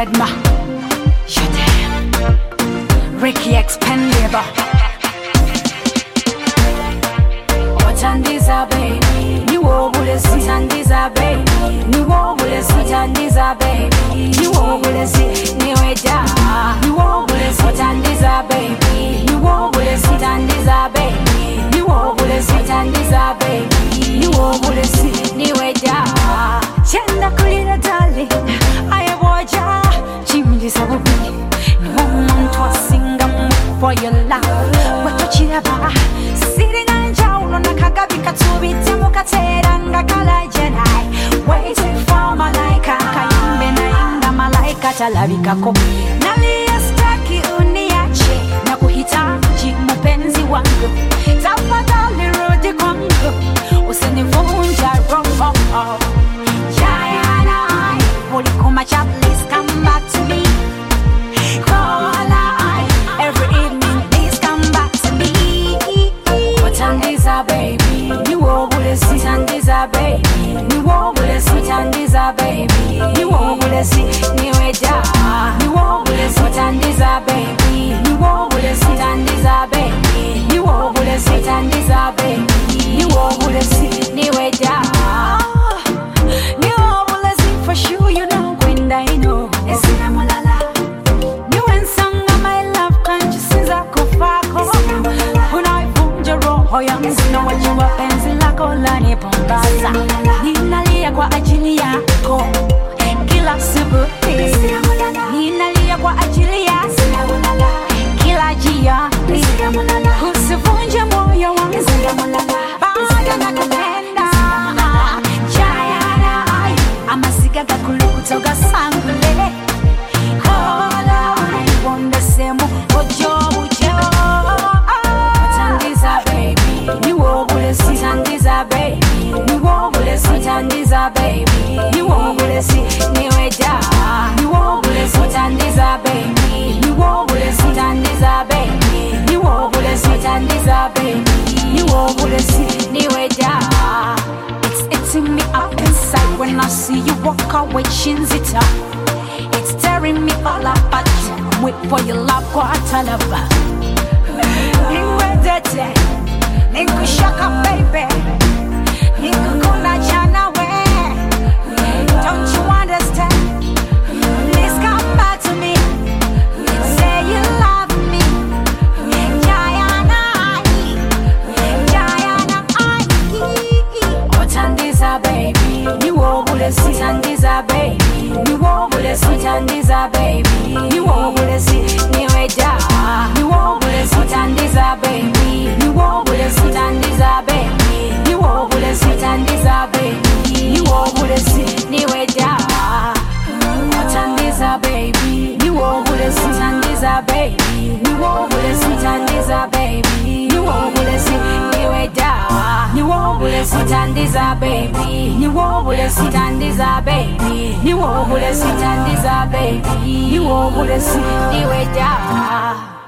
Edma. Shut Ricky Expendable. Watandiza baby, ni wobule sitandiza baby, ni wobule sitandiza baby, ni wobule si niweja, ni wobule sitandiza baby, ni wobule sitandiza baby, ni wobule sitandiza baby, ni wobule si niweja. Chenda kulira dali, ayaboja, chimdi sabubi, ni womuntu asinga for your love. Watochiraba, sitting on jaulo nakagabi katubite mukateranga kala jenai. Waiting for malaika, kayimbe na inda malaika talabika ko. Nalia staki uniache, na kuhitaji mpenzi wangu. Tafadhali rudi kwangu, usinivunja roho. Jayana, ulikuma cha please come back to me. Every evening, please come back to me. Watandiza baby, ni wobule sitandiza baby, ni wobule sitandiza baby, ni wobule si niweja, ni wobule sitandiza baby, ni wobule sitandiza baby, ni wobule sitandiza baby, ni wobule si niweja, ni wobule si for sure you know when I know. Esina mulala. Yangu wajua penzi lako lanipumbaza, ninalia kwa ajili yako kila asubuhi, ninalia kwa ajili yako kila jioni. Usivunje moyo wangu, bado nakupenda. Jayana, amasigaga kulukutoga sangule kola wonde semu ojo ujeo. Watandiza baby, ni wobule sitandiza baby, ni wobule sitandiza baby, ni wobule si niweja, ni wobule sitandiza baby, ni wobule sitandiza baby, ni wobule sitandiza baby, ni wobule si niweja. It's eating me up inside when I see you walk away, chinzita. It's tearing me all apart. Wait for your love, quartalaba. Ningwedete, ningushaka baby, ningukuna jana we. Don't you understand? Please come back to me. Say you love me. Jayana, Jayana, Watandiza baby, ni wobule sitandiza baby, ni wobule sitandiza baby, ni wobule si niweja, ni wobule sitandiza baby, ni wobule sitandiza baby, ni wobule sitandiza baby, ni wobule si niweja. Watandiza baby, ni wobule sitandiza baby, ni wobule sitandiza baby, ni wobule si niweja, ni wobule sitandiza baby, ni wobule sitandiza baby, ni wobule sitandiza baby, ni wobule si niweja.